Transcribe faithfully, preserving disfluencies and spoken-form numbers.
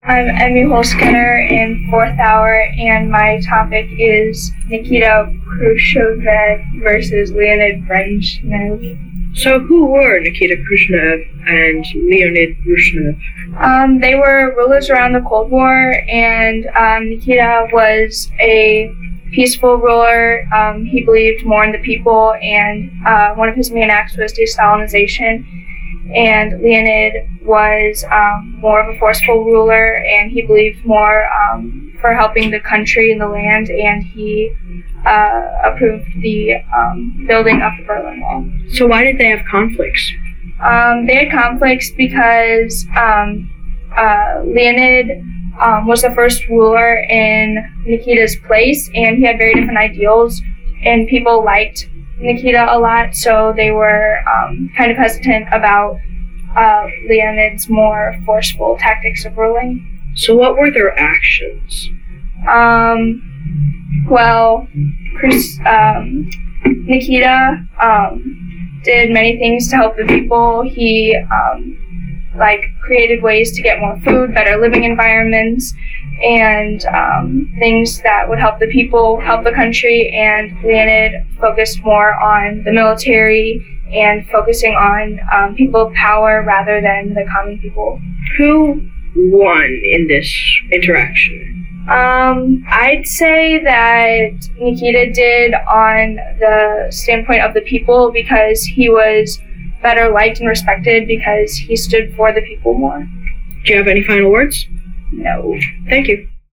I'm Emmy Holsketter in fourth hour, and my topic is Nikita Khrushchev versus Leonid Brezhnev. So who were Nikita Khrushchev and Leonid Brezhnev? Um, they were rulers around the Cold War, and um, Nikita was a peaceful ruler. Um, he believed more in the people, and uh, one of his main acts was de-Stalinization. And Leonid was um, more of a forceful ruler, and he believed more um, for helping the country and the land, and he uh, approved the um, building of the Berlin Wall. So why did they have conflicts? Um, they had conflicts because um, uh, Leonid um, was the first ruler in Nikita's place, and he had very different ideals, and people liked Nikita a lot, so they were um, kind of hesitant about uh, Leonid's more forceful tactics of ruling. So what were their actions? Um, well, Chris, um, Nikita um, did many things to help the people. He um, like created ways to get more food, better living environments, and um, things that would help the people, help the country. And Leonid focused more on the military and focusing on um, people of power rather than the common people. Who won in this interaction? Um, I'd say that Nikita did on the standpoint of the people, because he was better liked and respected because he stood for the people more. Do you have any final words? No. Thank you.